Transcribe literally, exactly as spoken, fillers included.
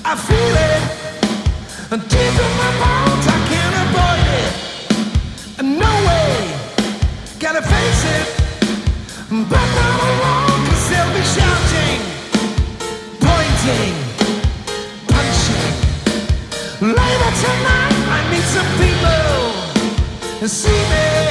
I feel it deep in my bones. I can't avoid it. No way, gotta face it. But not alone, 'cause they'll be shouting, pointing, punching. Later tonight, I meet some people and see me.